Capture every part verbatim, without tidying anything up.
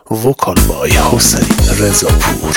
وکال بای حسین رضاپور.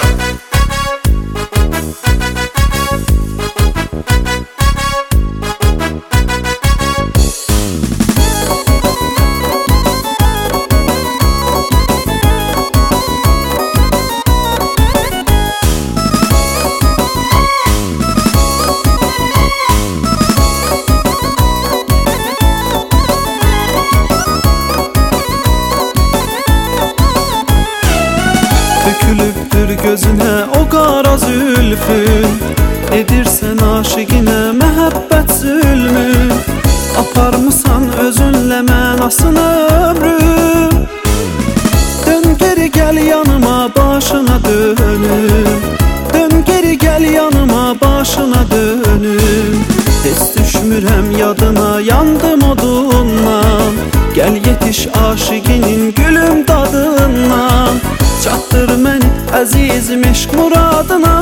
Tökülübdür gözünə o qara zülfün, edirsən aşiqinə məhəbbət zülmün. Aparmısan özünlə mənasını ömrüm. Dön geri gəl yanıma başına dönüm. Dön geri gəl yanıma başına dönüm. Heç düşmürəm yadına, yandım odundan. Gəl yetiş aşiqinin gülüm dadından. Çatdır məni əzizim eşq muradına.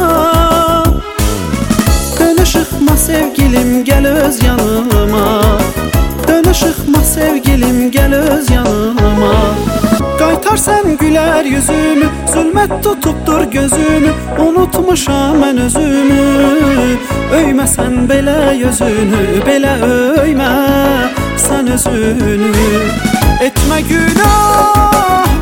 Dön ışıqma sevgilim gəl öz yanıma. Dön ışıqma sevgilim gəl öz yanıma. Qaytar sən gülər yüzümü, zülmət tutubdur gözümü. Unutmuşam mən özümü, öymə sən belə yüzünü. Belə öymə sən özünü. Etmə günah